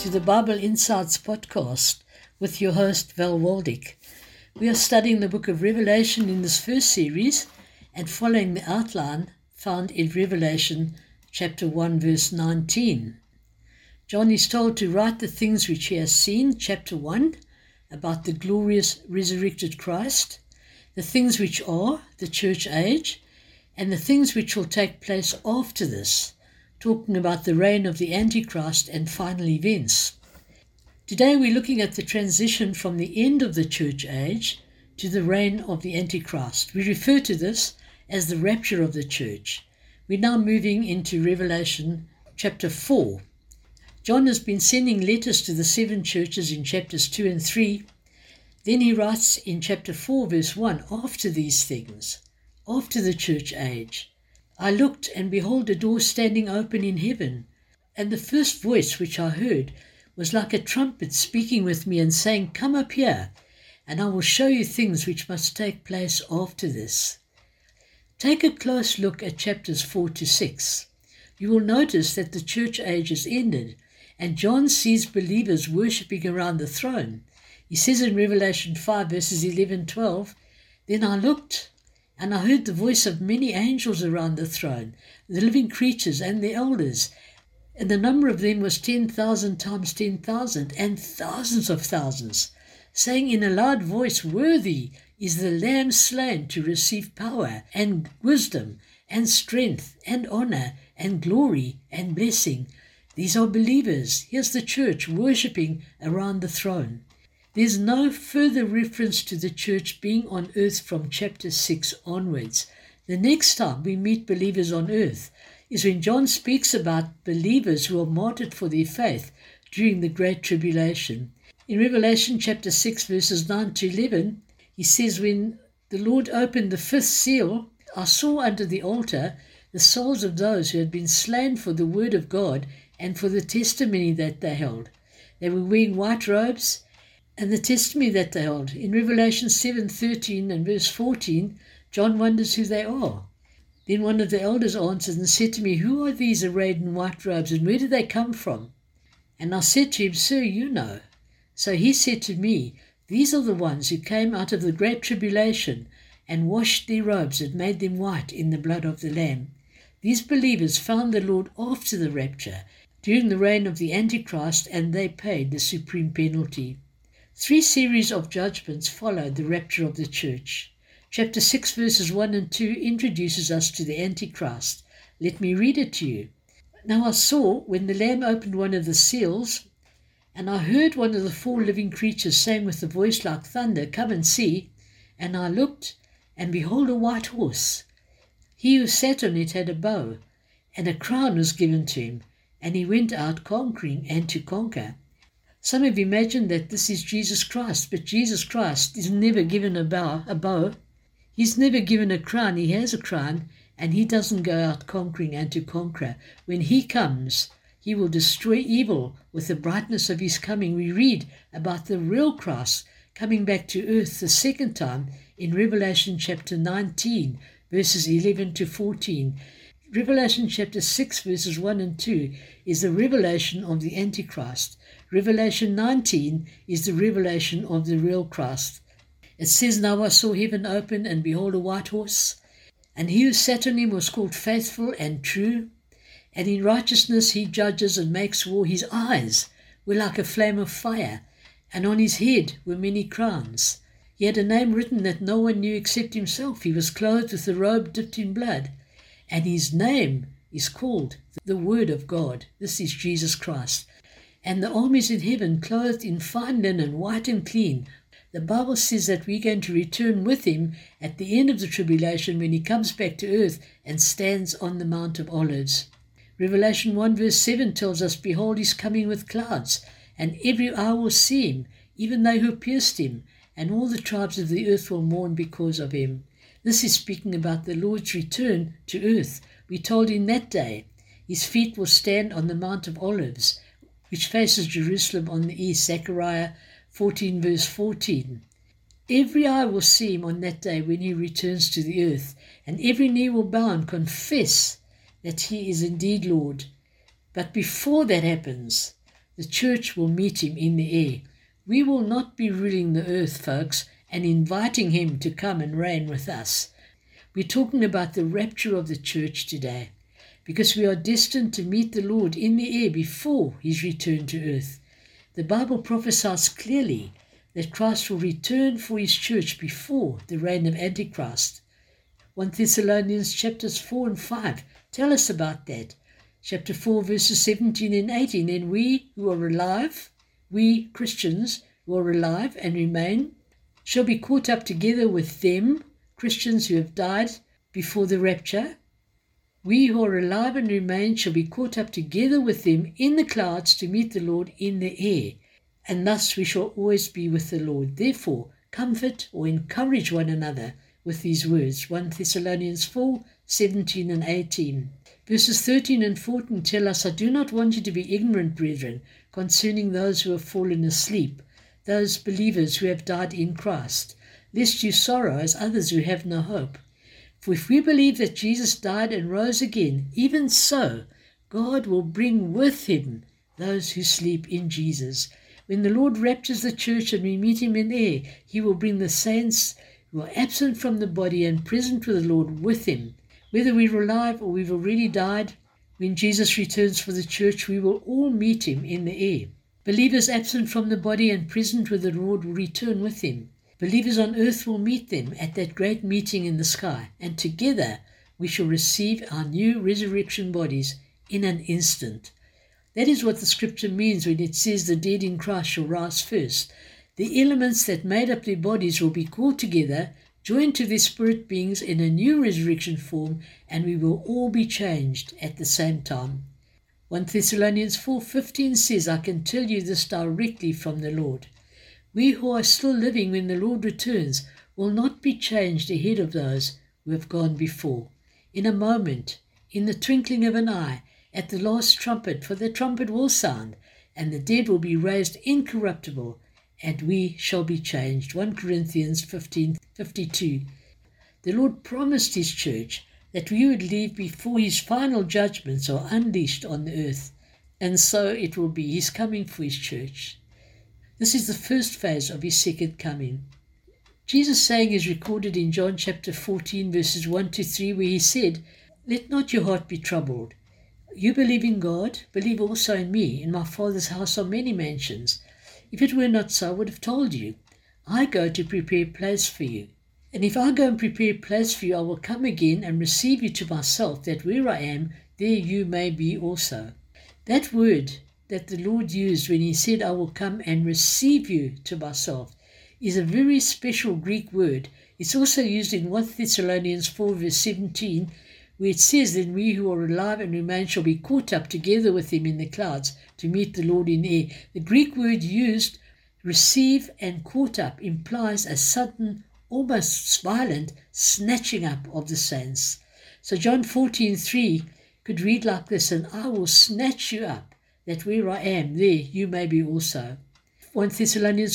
to the Bible Insights podcast with your host, Val Waldick. We are studying the book of Revelation in this first series and following the outline found in Revelation chapter 1, verse 19. John is told to write the things which he has seen, chapter 1, about the glorious resurrected Christ, the things which are the church age, and the things which will take place after this, talking about the reign of the Antichrist and final events. Today we're looking at the transition from the end of the church age to the reign of the Antichrist. We refer to this as the rapture of the church. We're now moving into Revelation chapter 4. John has been sending letters to the 7 churches in chapters 2 and 3. Then he writes in chapter 4, verse 1, after these things, after the church age, I looked, and behold, a door standing open in heaven. And the first voice which I heard was like a trumpet speaking with me and saying, Come up here, and I will show you things which must take place after this. Take a close look at chapters 4 to 6. You will notice that the church age has ended, and John sees believers worshipping around the throne. He says in Revelation 5, verses 11-12, Then I looked, and I heard the voice of many angels around the throne, the living creatures and the elders, and the number of them was 10,000 times 10,000, and thousands of thousands, saying in a loud voice, Worthy is the Lamb slain to receive power, and wisdom, and strength, and honor, and glory, and blessing. These are believers. Here's the church worshipping around the throne. There's no further reference to the church being on earth from chapter 6 onwards. The next time we meet believers on earth is when John speaks about believers who are martyred for their faith during the Great Tribulation. In Revelation chapter 6, verses 9-11, he says, When the Lord opened the 5th seal, I saw under the altar the souls of those who had been slain for the word of God and for the testimony that they held. They were wearing white robes, and the testimony that they hold. In Revelation 7:13 and verse 14, John wonders who they are. Then one of the elders answered and said to me, Who are these arrayed in white robes, and where do they come from? And I said to him, Sir, you know. So he said to me, These are the ones who came out of the great tribulation and washed their robes and made them white in the blood of the Lamb. These believers found the Lord after the rapture, during the reign of the Antichrist, and they paid the supreme penalty. 3 series of judgments followed the rapture of the church. Chapter 6 verses 1 and 2 introduces us to the Antichrist. Let me read it to you. Now I saw, when the Lamb opened one of the seals, and I heard one of the 4 living creatures saying with a voice like thunder, Come and see. And I looked, and behold, a white horse. He who sat on it had a bow, and a crown was given to him, and he went out conquering and to conquer. Some have imagined that this is Jesus Christ, but Jesus Christ is never given a bow. He's never given a crown. He has a crown, and he doesn't go out conquering and to conquer. When he comes, he will destroy evil with the brightness of his coming. We read about the real Christ coming back to earth the second time in Revelation chapter 19, verses 11-14. Revelation chapter 6, verses 1 and 2 is the revelation of the Antichrist. Revelation 19 is the revelation of the real Christ. It says, Now I saw heaven open, and behold a white horse, and he who sat on him was called Faithful and True, and in righteousness he judges and makes war. His eyes were like a flame of fire, and on his head were many crowns. He had a name written that no one knew except himself. He was clothed with a robe dipped in blood, and his name is called the Word of God. This is Jesus Christ. And the armies in heaven, clothed in fine linen, white and clean. The Bible says that we're going to return with him at the end of the tribulation when he comes back to earth and stands on the Mount of Olives. Revelation 1 verse 7 tells us, Behold, he's coming with clouds, and every eye will see him, even they who pierced him, and all the tribes of the earth will mourn because of him. This is speaking about the Lord's return to earth. We're told in that day his feet will stand on the Mount of Olives, which faces Jerusalem on the east, Zechariah 14 verse 14. Every eye will see him on that day when he returns to the earth, and every knee will bow and confess that he is indeed Lord. But before that happens, the church will meet him in the air. We will not be ruling the earth, folks, and inviting him to come and reign with us. We're talking about the rapture of the church today, because we are destined to meet the Lord in the air before his return to earth. The Bible prophesies clearly that Christ will return for his church before the reign of Antichrist. 1 Thessalonians chapters 4 and 5 tell us about that. Chapter 4 verses 17 and 18, and we who are alive, we Christians who are alive and remain, shall be caught up together with them, Christians who have died before the rapture. We who are alive and remain shall be caught up together with them in the clouds to meet the Lord in the air, and thus we shall always be with the Lord. Therefore, comfort or encourage one another with these words. 1 Thessalonians 4, 17 and 18. Verses 13 and 14 tell us, I do not want you to be ignorant, brethren, concerning those who have fallen asleep, those believers who have died in Christ, lest you sorrow as others who have no hope. For if we believe that Jesus died and rose again, even so God will bring with him those who sleep in Jesus. When the Lord raptures the church and we meet him in air, he will bring the saints who are absent from the body and present with the Lord with him. Whether we're alive or we've already died, when Jesus returns for the church, we will all meet him in the air. Believers absent from the body and present with the Lord will return with him. Believers on earth will meet them at that great meeting in the sky, and together we shall receive our new resurrection bodies in an instant. That is what the scripture means when it says the dead in Christ shall rise first. The elements that made up their bodies will be called together, joined to their spirit beings in a new resurrection form, and we will all be changed at the same time. 1 Thessalonians 4:15 says, I can tell you this directly from the Lord. We who are still living when the Lord returns will not be changed ahead of those who have gone before. In a moment, in the twinkling of an eye, at the last trumpet, for the trumpet will sound, and the dead will be raised incorruptible, and we shall be changed. 1 Corinthians 15:52. The Lord promised his church that we would leave before his final judgments are unleashed on the earth, and so it will be his coming for his church. This is the first phase of his second coming. Jesus' saying is recorded in John chapter 14 verses 1 to 3, where he said, Let not your heart be troubled. You believe in God, believe also in me. In my Father's house are many mansions. If it were not so, I would have told you. I go to prepare a place for you. And if I go and prepare a place for you, I will come again and receive you to myself, that where I am, there you may be also. That word that the Lord used when he said, I will come and receive you to myself, is a very special Greek word. It's also used in 1 Thessalonians 4 verse 17, where it says, Then we who are alive and remain shall be caught up together with him in the clouds to meet the Lord in air. The Greek word used, receive and caught up, implies a sudden, almost violent snatching up of the saints. So John 14:3 could read like this, And I will snatch you up, that where I am, there you may be also. 1 Thessalonians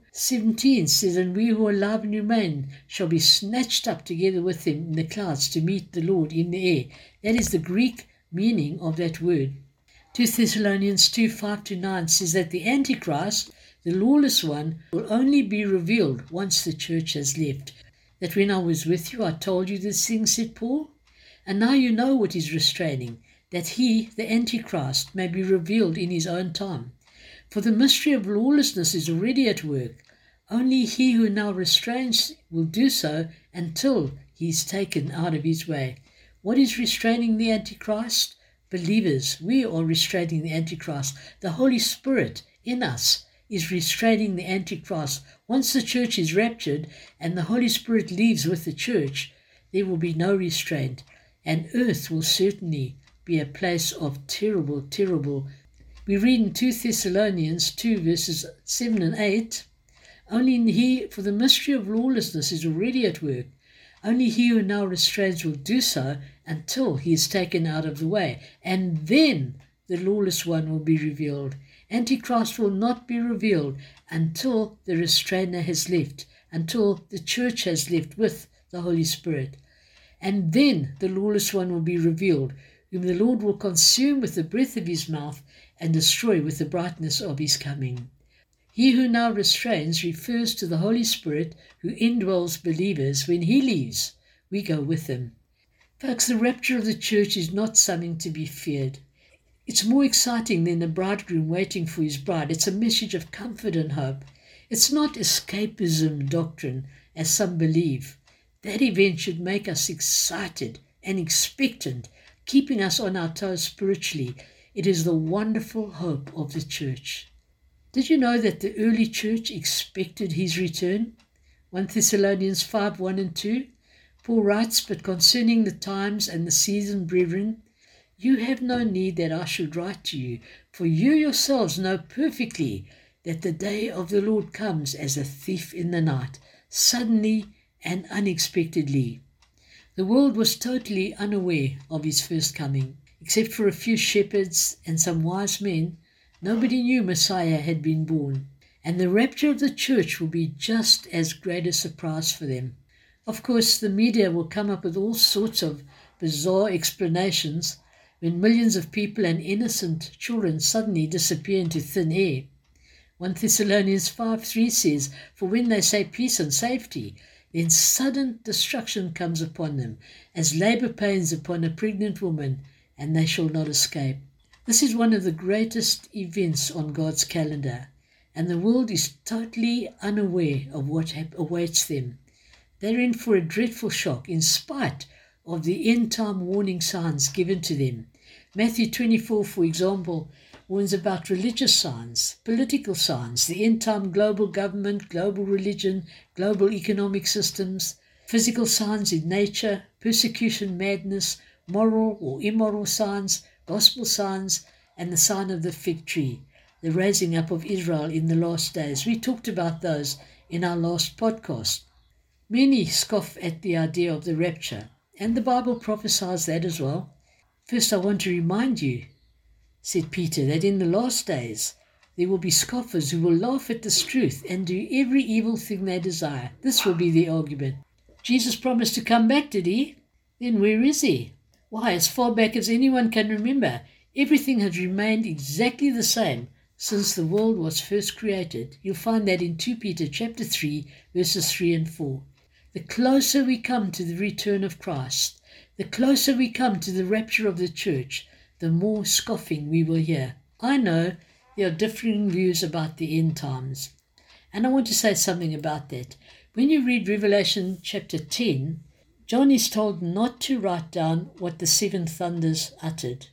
4:17 says, And we who are alive and remain shall be snatched up together with him in the clouds to meet the Lord in the air. That is the Greek meaning of that word. 2 Thessalonians 2:5-9 says that the Antichrist, the lawless one, will only be revealed once the church has left. That when I was with you, I told you this thing, said Paul. And now you know what is restraining, that he, the Antichrist, may be revealed in his own time. For the mystery of lawlessness is already at work. Only he who now restrains will do so until he is taken out of his way. What is restraining the Antichrist? Believers, we are restraining the Antichrist. The Holy Spirit in us is restraining the Antichrist. Once the church is raptured and the Holy Spirit leaves with the church, there will be no restraint, and earth will certainly be a place of terrible, terrible. We read in 2 Thessalonians 2 verses 7 and 8, Only he, for the mystery of lawlessness is already at work. Only he who now restrains will do so until he is taken out of the way, and then the lawless one will be revealed. Antichrist will not be revealed until the restrainer has left, until the church has left with the Holy Spirit. And then the lawless one will be revealed, whom the Lord will consume with the breath of his mouth, and destroy with the brightness of his coming. He who now restrains refers to the Holy Spirit who indwells believers. When he leaves, we go with him. Folks, the rapture of the church is not something to be feared. It's more exciting than a bridegroom waiting for his bride. It's a message of comfort and hope. It's not escapism doctrine, as some believe. That event should make us excited and expectant, keeping us on our toes spiritually. It is the wonderful hope of the church. Did you know that the early church expected his return? 1 Thessalonians 5, 1 and 2. Paul writes, "But concerning the times and the season, brethren, you have no need that I should write to you, for you yourselves know perfectly that the day of the Lord comes as a thief in the night, suddenly and unexpectedly." The world was totally unaware of his first coming. Except for a few shepherds and some wise men, nobody knew Messiah had been born. And the rapture of the church will be just as great a surprise for them. Of course, the media will come up with all sorts of bizarre explanations when millions of people and innocent children suddenly disappear into thin air. 1 Thessalonians 5:3 says, "For when they say peace and safety, then sudden destruction comes upon them, as labor pains upon a pregnant woman, and they shall not escape." This is one of the greatest events on God's calendar, and the world is totally unaware of what awaits them. They're in for a dreadful shock in spite of the end-time warning signs given to them. Matthew 24, for example, warns about religious signs, political signs, the end-time global government, global religion, global economic systems, physical signs in nature, persecution, madness, moral or immoral signs, gospel signs, and the sign of the fig tree, the raising up of Israel in the last days. We talked about those in our last podcast. Many scoff at the idea of the rapture, and the Bible prophesies that as well. "First, I want to remind you," said Peter, "that in the last days there will be scoffers who will laugh at this truth and do every evil thing they desire." This will be the argument. Jesus promised to come back, did he? Then where is he? Why, as far back as anyone can remember, everything has remained exactly the same since the world was first created. You'll find that in 2 Peter chapter 3, verses 3 and 4. The closer we come to the return of Christ, the closer we come to the rapture of the church, the more scoffing we will hear. I know there are differing views about the end times, and I want to say something about that. When you read Revelation chapter 10, John is told not to write down what the seven thunders uttered.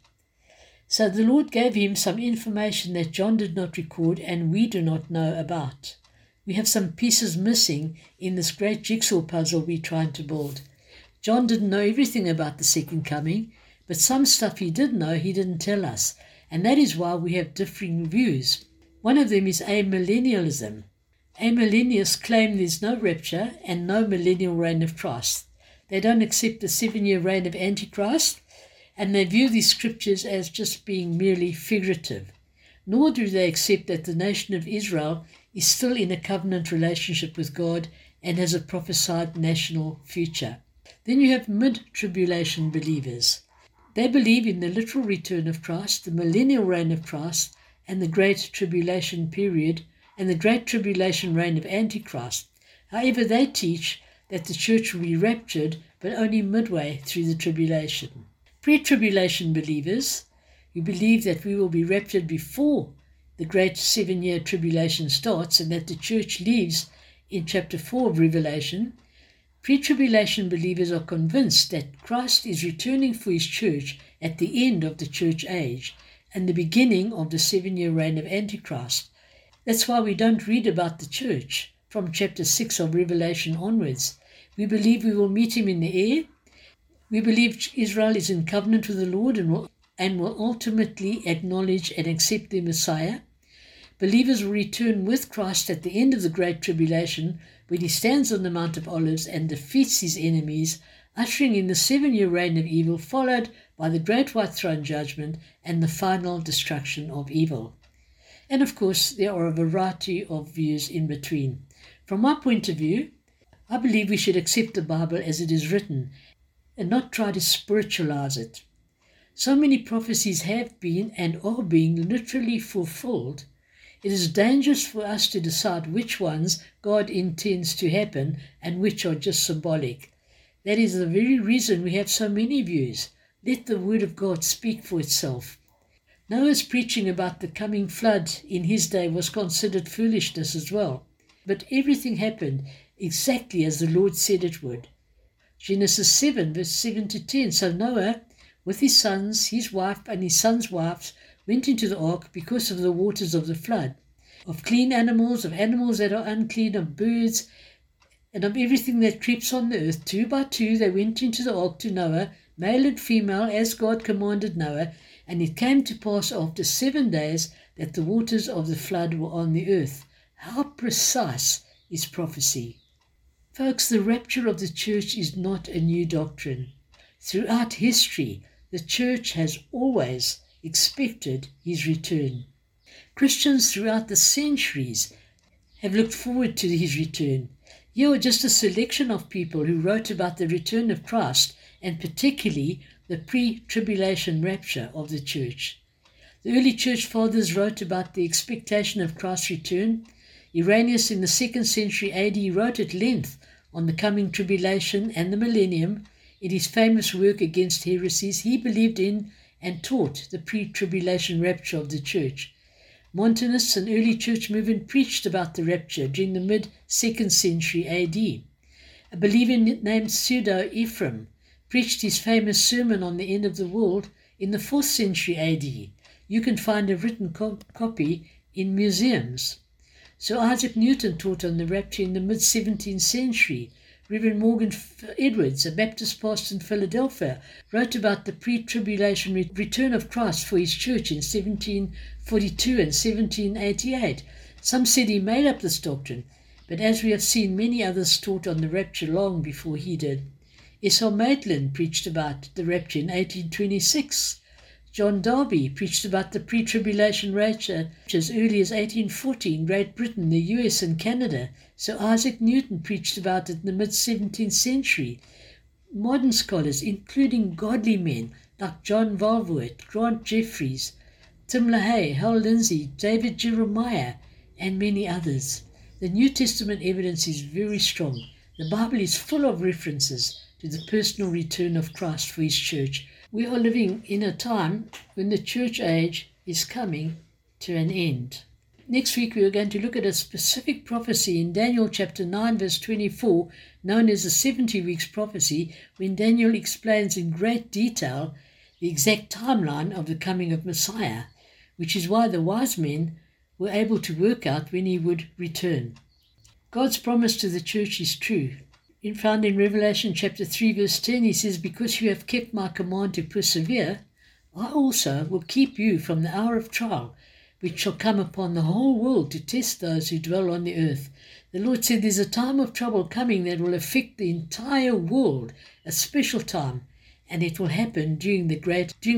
So the Lord gave him some information that John did not record and we do not know about. We have some pieces missing in this great jigsaw puzzle we're trying to build. John didn't know everything about the second coming, but some stuff he did know he didn't tell us, and that is why we have differing views. One of them is amillennialism. Amillennialists claim there's no rapture and no millennial reign of Christ. They don't accept the 7-year reign of Antichrist, and they view these scriptures as just being merely figurative. Nor do they accept that the nation of Israel is still in a covenant relationship with God and has a prophesied national future. Then you have mid-tribulation believers. They believe in the literal return of Christ, the millennial reign of Christ, and the great tribulation period, and the great tribulation reign of Antichrist. However, they teach that the church will be raptured, but only midway through the tribulation. Pre-tribulation believers, who believe that we will be raptured before the great 7-year tribulation starts and that the church leaves in chapter 4 of Revelation, pre-tribulation believers are convinced that Christ is returning for his church at the end of the church age and the beginning of the 7-year reign of Antichrist. That's why we don't read about the church from chapter 6 of Revelation onwards. We believe we will meet him in the air. We believe Israel is in covenant with the Lord and will ultimately acknowledge and accept the Messiah. Believers will return with Christ at the end of the Great Tribulation when he stands on the Mount of Olives and defeats his enemies, ushering in the 7-year reign of evil, followed by the Great White Throne Judgment and the final destruction of evil. And of course, there are a variety of views in between. From my point of view, I believe we should accept the Bible as it is written and not try to spiritualize it. So many prophecies have been and are being literally fulfilled. It is dangerous for us to decide which ones God intends to happen and which are just symbolic. That is the very reason we have so many views. Let the word of God speak for itself. Noah's preaching about the coming flood in his day was considered foolishness as well. But everything happened exactly as the Lord said it would. Genesis 7, verse 7 to 10. So Noah, with his sons, his wife, and his sons' wives, went into the ark because of the waters of the flood, of clean animals, of animals that are unclean, of birds, and of everything that creeps on the earth. 2 by 2 they went into the ark to Noah, male and female, as God commanded Noah. And it came to pass after 7 days that the waters of the flood were on the earth. How precise is prophecy! Folks, the rapture of the church is not a new doctrine. Throughout history, the church has always expected his return. Christians throughout the centuries have looked forward to his return. Here are just a selection of people who wrote about the return of Christ, and particularly the pre-tribulation rapture of the church. The early church fathers wrote about the expectation of Christ's return. Irenaeus in the 2nd century AD wrote at length on the coming tribulation and the millennium. In his famous work against heresies, he believed in and taught the pre-tribulation rapture of the church. Montanists, an early church movement, preached about the rapture during the mid-2nd century AD. A believer named Pseudo-Ephraim preached his famous sermon on the end of the world in the 4th century AD. You can find a written copy in museums. Sir Isaac Newton taught on the rapture in the mid-17th century. Reverend Morgan Edwards, a Baptist pastor in Philadelphia, wrote about the pre-tribulation return of Christ for his church in 1742 and 1788. Some said he made up this doctrine, but as we have seen, many others taught on the rapture long before he did. S.R. Maitland preached about the rapture in 1826. John Darby preached about the pre-tribulation rapture as early as 1840 in Great Britain, the US, and Canada. Sir Isaac Newton preached about it in the mid-17th century. Modern scholars, including godly men like John Walvoort, Grant Jeffries, Tim LaHaye, Hal Lindsey, David Jeremiah, and many others. The New Testament evidence is very strong. The Bible is full of references to the personal return of Christ for his church. We are living in a time when the church age is coming to an end. Next week we are going to look at a specific prophecy in Daniel chapter 9 verse 24, known as the 70 weeks prophecy, when Daniel explains in great detail the exact timeline of the coming of Messiah, which is why the wise men were able to work out when he would return. God's promise to the church is true. Found in Revelation chapter 3 verse 10, he says, "Because you have kept my command to persevere, I also will keep you from the hour of trial, which shall come upon the whole world to test those who dwell on the earth." The Lord said there's a time of trouble coming that will affect the entire world, a special time, and it will happen during the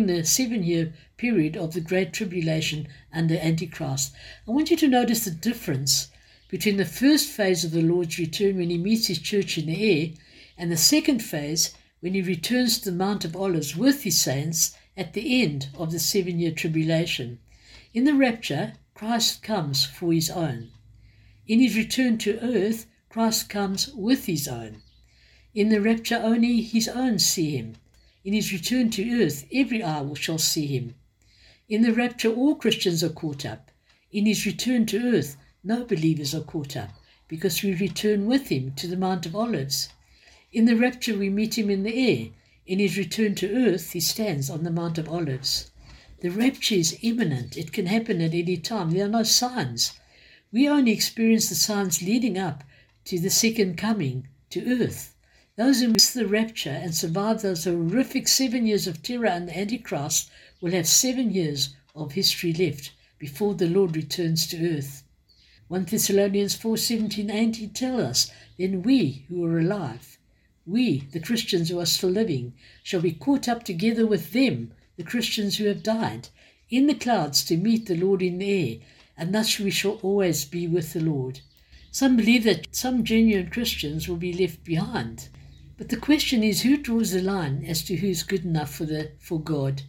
7-year period of the Great Tribulation under Antichrist. I want you to notice the difference between the first phase of the Lord's return when he meets his church in the air, and the second phase when he returns to the Mount of Olives with his saints at the end of the 7-year tribulation. In the rapture, Christ comes for his own. In his return to earth, Christ comes with his own. In the rapture, only his own see him. In his return to earth, every eye shall see him. In the rapture, all Christians are caught up. In his return to earth, no believers are caught up, because we return with him to the Mount of Olives. In the rapture, we meet him in the air. In his return to earth, he stands on the Mount of Olives. The rapture is imminent. It can happen at any time. There are no signs. We only experience the signs leading up to the second coming to earth. Those who miss the rapture and survive those horrific 7 years of terror under Antichrist will have 7 years of history left before the Lord returns to earth. 1 Thessalonians 4:17-18 tell us, "Then we who are alive, we, the Christians who are still living, shall be caught up together with them, the Christians who have died, in the clouds to meet the Lord in the air, and thus we shall always be with the Lord." Some believe that some genuine Christians will be left behind. But the question is, who draws the line as to who's good enough for God?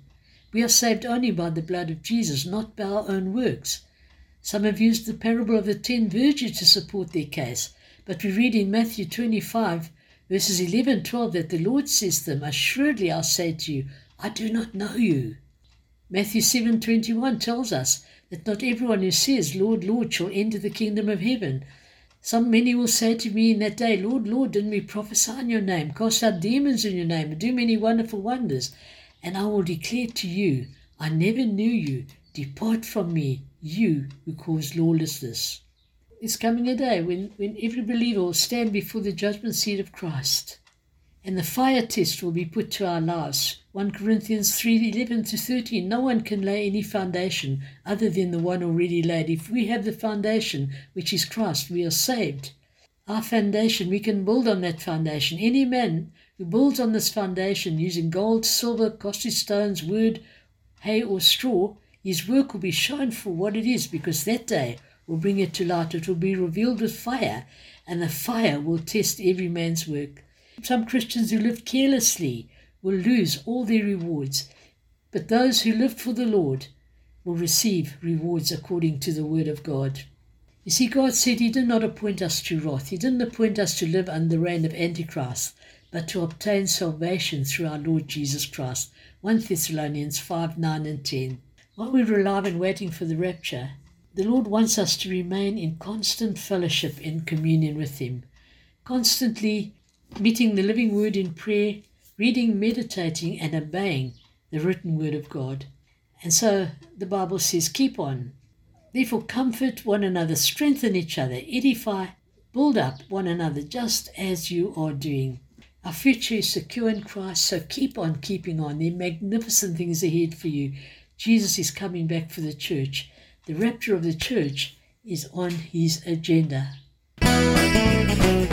We are saved only by the blood of Jesus, not by our own works. Some have used the parable of the 10 virgins to support their case, but we read in Matthew 25, verses 11 12, that the Lord says to them, "Assuredly I say to you, I do not know you." Matthew 7:21 tells us that not everyone who says, "Lord, Lord," shall enter the kingdom of heaven. Many will say to me in that day, "Lord, Lord, didn't we prophesy in your name, cast out demons in your name, and do many wonderful wonders?" And I will declare to you, "I never knew you. Depart from me, you who cause lawlessness." There's coming a day when every believer will stand before the judgment seat of Christ, and the fire test will be put to our lives. 1 Corinthians 3:11-13, no one can lay any foundation other than the one already laid. If we have the foundation, which is Christ, we are saved. Our foundation, we can build on that foundation. Any man who builds on this foundation using gold, silver, costly stones, wood, hay or straw, his work will be shown for what it is, because that day will bring it to light. It will be revealed with fire, and the fire will test every man's work. Some Christians who live carelessly will lose all their rewards, but those who live for the Lord will receive rewards according to the word of God. You see, God said He did not appoint us to wrath. He didn't appoint us to live under the reign of Antichrist, but to obtain salvation through our Lord Jesus Christ. 1 Thessalonians 5:9-10. While we're alive and waiting for the rapture, the Lord wants us to remain in constant fellowship and communion with Him, constantly meeting the living word in prayer, reading, meditating, and obeying the written word of God. And so the Bible says, keep on. Therefore comfort one another, strengthen each other, edify, build up one another, just as you are doing. Our future is secure in Christ, so keep on keeping on. There are magnificent things ahead for you. Jesus is coming back for the church. The rapture of the church is on His agenda.